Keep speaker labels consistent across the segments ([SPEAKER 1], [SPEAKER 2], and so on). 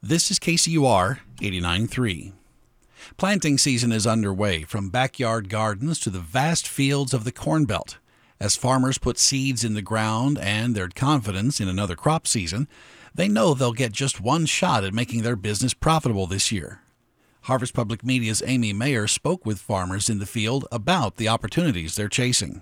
[SPEAKER 1] This is KCUR 89.3. Planting season is underway, from backyard gardens to the vast fields of the Corn Belt. As farmers put seeds in the ground and their confidence in another crop season, they know they'll get just one shot at making their business profitable this year. Harvest Public Media's Amy Mayer spoke with farmers in the field about the opportunities they're chasing.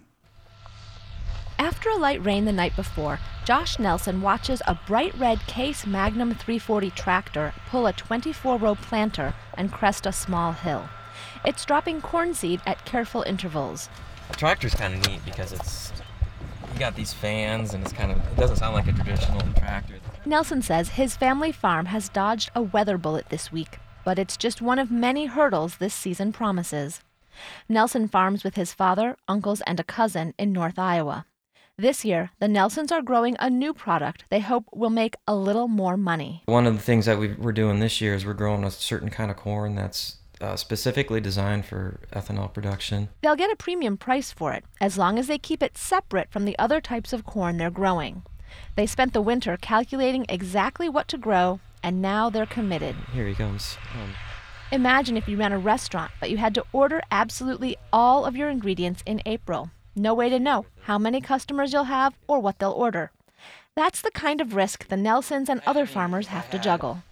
[SPEAKER 2] After a light rain the night before, Josh Nelson watches a bright red Case Magnum 340 tractor pull a 24-row planter and crest a small hill. It's dropping corn seed at careful intervals.
[SPEAKER 3] The tractor's kind of neat because you got these fans and it doesn't sound like a traditional tractor.
[SPEAKER 2] Nelson says his family farm has dodged a weather bullet this week, but it's just one of many hurdles this season promises. Nelson farms with his father, uncles, and a cousin in North Iowa. This year, the Nelsons are growing a new product they hope will make a little more money.
[SPEAKER 3] One of the things that we're doing this year is we're growing a certain kind of corn that's specifically designed for ethanol production.
[SPEAKER 2] They'll get a premium price for it, as long as they keep it separate from the other types of corn they're growing. They spent the winter calculating exactly what to grow, and now they're committed.
[SPEAKER 3] Here he comes.
[SPEAKER 2] Imagine if you ran a restaurant, but you had to order absolutely all of your ingredients in April. No way to know how many customers you'll have or what they'll order. That's the kind of risk the Nelsons and other farmers have to juggle.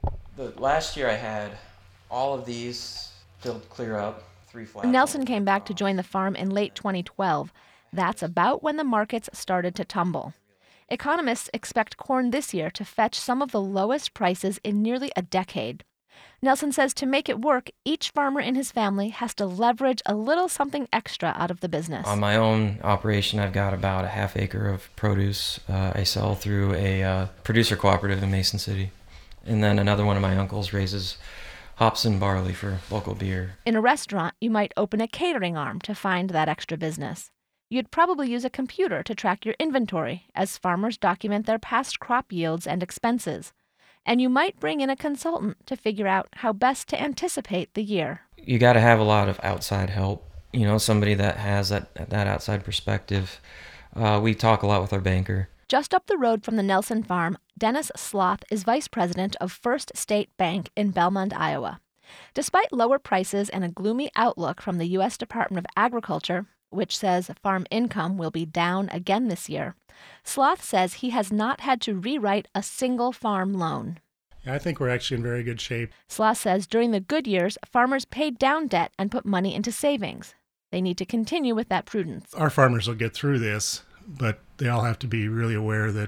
[SPEAKER 3] Last year I had all of these filled clear up, 3 flats.
[SPEAKER 2] Nelson came back to join the farm in late 2012. That's about when the markets started to tumble. Economists expect corn this year to fetch some of the lowest prices in nearly a decade. Nelson says to make it work, each farmer in his family has to leverage a little something extra out of the business.
[SPEAKER 3] On my own operation, I've got about a half acre of produce. I sell through a producer cooperative in Mason City. And then another one of my uncles raises hops and barley for local beer.
[SPEAKER 2] In a restaurant, you might open a catering arm to find that extra business. You'd probably use a computer to track your inventory as farmers document their past crop yields and expenses. And you might bring in a consultant to figure out how best to anticipate the year.
[SPEAKER 3] You got to have a lot of outside help, somebody that has that outside perspective. We talk a lot with our banker.
[SPEAKER 2] Just up the road from the Nelson farm, Dennis Sloth is vice president of First State Bank in Belmont, Iowa. Despite lower prices and a gloomy outlook from the U.S. Department of Agriculture, which says farm income will be down again this year, Sloth says he has not had to rewrite a single farm loan.
[SPEAKER 4] I think we're actually in very good shape.
[SPEAKER 2] Sloth says during the good years, farmers paid down debt and put money into savings. They need to continue with that prudence.
[SPEAKER 4] Our farmers will get through this, but they all have to be really aware that,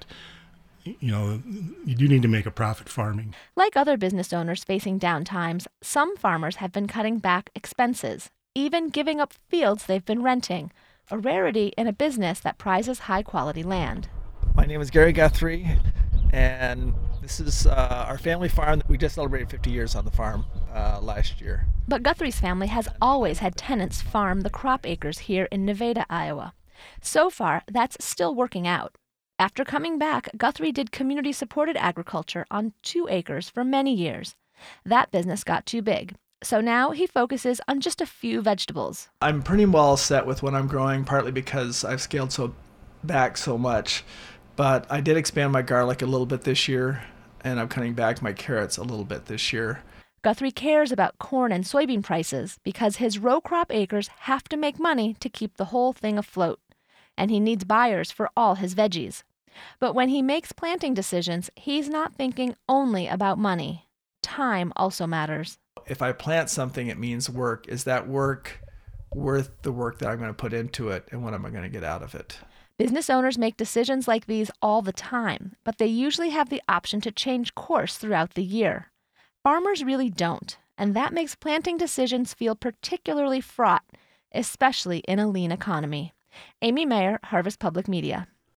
[SPEAKER 4] you do need to make a profit farming.
[SPEAKER 2] Like other business owners facing down times, some farmers have been cutting back expenses, even giving up fields they've been renting, a rarity in a business that prizes high-quality land.
[SPEAKER 5] My name is Gary Guthrie, and this is our family farm. We just celebrated 50 years on the farm last year.
[SPEAKER 2] But Guthrie's family has always had tenants farm the crop acres here in Nevada, Iowa. So far, that's still working out. After coming back, Guthrie did community-supported agriculture on 2 acres for many years. That business got too big. So now he focuses on just a few vegetables.
[SPEAKER 5] I'm pretty well set with what I'm growing, partly because I've scaled back so much. But I did expand my garlic a little bit this year, and I'm cutting back my carrots a little bit this year.
[SPEAKER 2] Guthrie cares about corn and soybean prices because his row crop acres have to make money to keep the whole thing afloat. And he needs buyers for all his veggies. But when he makes planting decisions, he's not thinking only about money. Time also matters.
[SPEAKER 5] If I plant something, it means work. Is that work worth the work that I'm going to put into it, and what am I going to get out of it?
[SPEAKER 2] Business owners make decisions like these all the time, but they usually have the option to change course throughout the year. Farmers really don't, and that makes planting decisions feel particularly fraught, especially in a lean economy. Amy Mayer, Harvest Public Media.